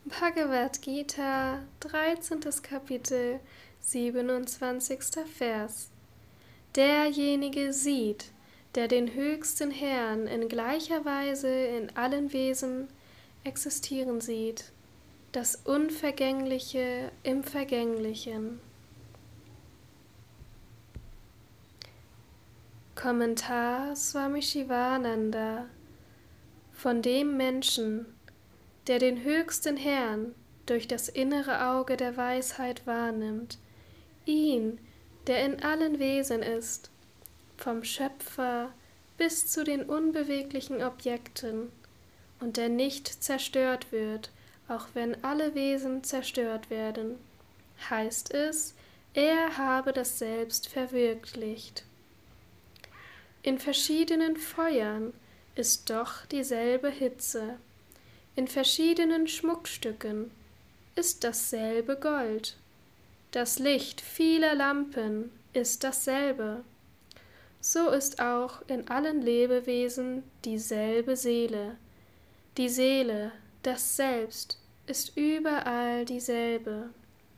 Bhagavad Gita, 13. Kapitel, 27. Vers. Derjenige sieht, der den höchsten Herrn in gleicher Weise in allen Wesen existieren sieht, das Unvergängliche im Vergänglichen. Kommentar Swami Shivananda. Von dem Menschen, der den höchsten Herrn durch das innere Auge der Weisheit wahrnimmt, ihn, der in allen Wesen ist, vom Schöpfer bis zu den unbeweglichen Objekten, und der nicht zerstört wird, auch wenn alle Wesen zerstört werden, heißt es, er habe das Selbst verwirklicht. In verschiedenen Feuern ist doch dieselbe Hitze, in verschiedenen Schmuckstücken ist dasselbe Gold, das Licht vieler Lampen ist dasselbe. So ist auch in allen Lebewesen dieselbe Seele. Die Seele, das Selbst, ist überall dieselbe.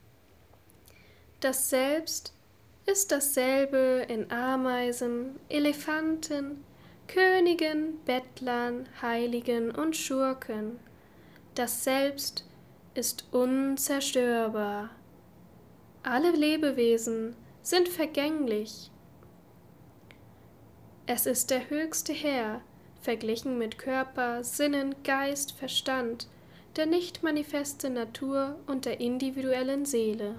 Das Selbst ist dasselbe in Ameisen, Elefanten, Königen, Bettlern, Heiligen und Schurken. Das Selbst ist unzerstörbar. Alle Lebewesen sind vergänglich. Es ist der höchste Herr, verglichen mit Körper, Sinnen, Geist, Verstand, der nicht manifeste Natur und der individuellen Seele.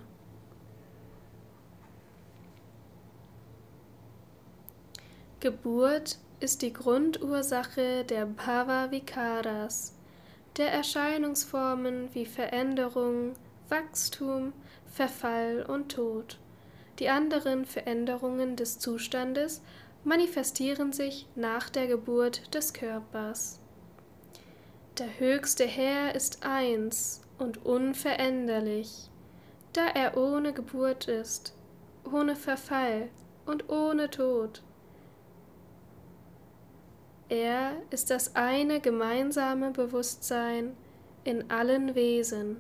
Geburt ist die Grundursache der Bhava-Vikaras, der Erscheinungsformen wie Veränderung, Wachstum, Verfall und Tod. Die anderen Veränderungen des Zustandes manifestieren sich nach der Geburt des Körpers. Der höchste Herr ist eins und unveränderlich, da er ohne Geburt ist, ohne Verfall und ohne Tod. Er ist das eine gemeinsame Bewusstsein in allen Wesen.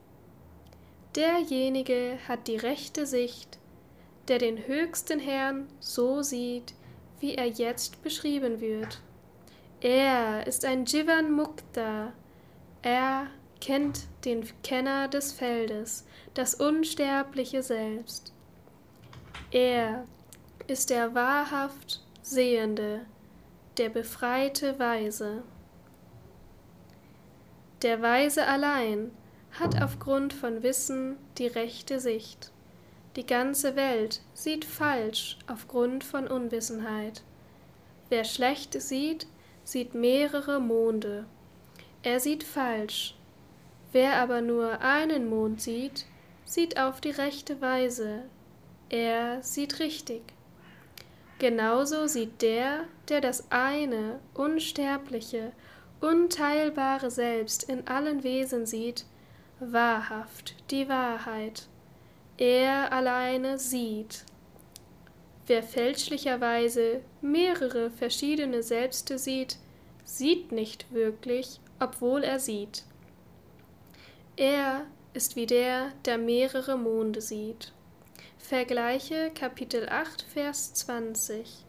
Derjenige hat die rechte Sicht, der den höchsten Herrn so sieht, wie er jetzt beschrieben wird. Er ist ein Jivan Mukta. Er kennt den Kenner des Feldes, das unsterbliche Selbst. Er ist der wahrhaft Sehende, der befreite Weise. Der Weise allein hat aufgrund von Wissen die rechte Sicht. Die ganze Welt sieht falsch aufgrund von Unwissenheit. Wer schlecht sieht, sieht mehrere Monde. Er sieht falsch. Wer aber nur einen Mond sieht, sieht auf die rechte Weise. Er sieht richtig. Genauso sieht der das eine, unsterbliche, unteilbare Selbst in allen Wesen sieht, wahrhaft die Wahrheit. Er alleine sieht. Wer fälschlicherweise mehrere verschiedene Selbste sieht, sieht nicht wirklich, obwohl er sieht. Er ist wie der mehrere Monde sieht. Vergleiche Kapitel 8, Vers 20.